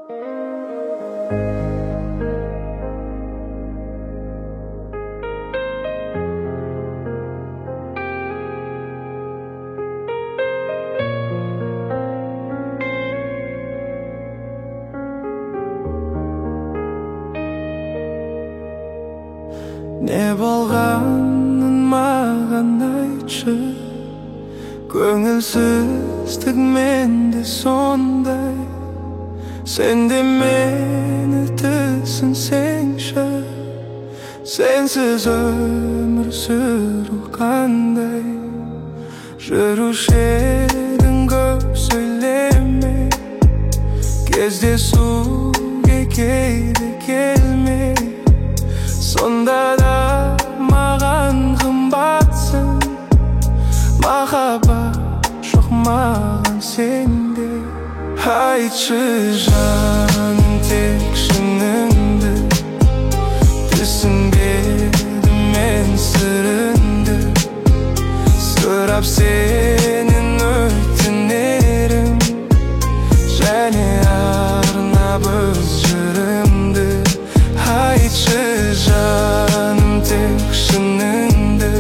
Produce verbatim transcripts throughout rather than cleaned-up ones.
Ne bolganın mağan aytçı, köngülsüzlük mende sonday. Sen de meni düşünsеңші, sensiz ömür sürүү kanday. Жүруші едің көп сөйлеме, кездесуге кейде келме. Сонда да маған қымбатсың, махаббат жоқ маған сенде. Айтшы жаным тек шыныңды, түсінбедім мен сырыңды. Сұрап сенен өтінерім, және арнап өз жырымды. Айтшы жаным тек шыныңды,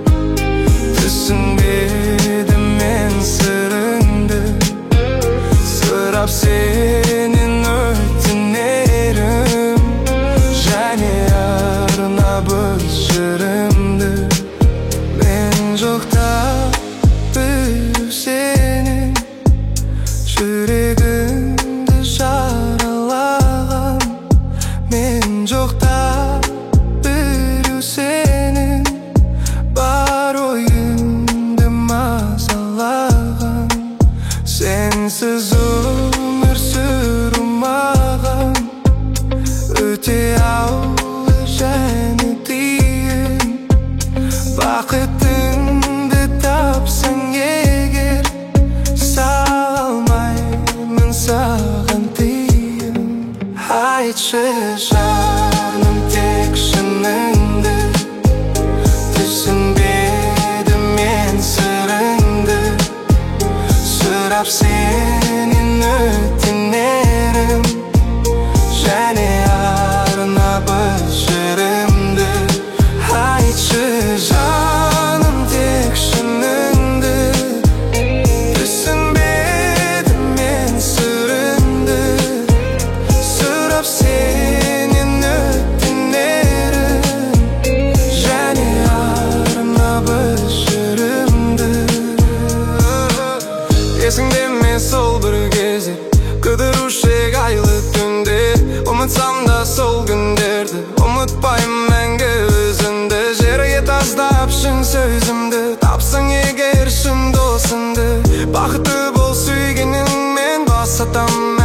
түсінбедім мен сырыңды. Сұрап сенен өтінерім, және арнап өз жырымды. Мен жоқта біреу сенің жүрегіңді жаралаған. Мен жоқта біреу сенің бар ойыңды мазалаған. Сенсіз өмір сүру маған өте ауыр және қиын. Бақытыңды тапсаң егер, сала алмаймын саған тыйым. Айтшы жаным тек шыныңды, түсінбедім мен сырыңды. Сұрап сенен өтінерім, және арнап өз жырымды. Айтшы жаным тек шыныңды, түсінбедім мен сырыңды. Сұрап сенен өтінерім, және арнап өз жырымды. Есіңде ме сол бір кезде, кідіруші айлы түнде. Ұмытсам да сол күндерді, ұмытпаймын мәңгі өзіңді. Жерге тастап шын сөзімді, тапсаң егер шын досыңды. Бақытты бол сүйгеніңмен, бас атам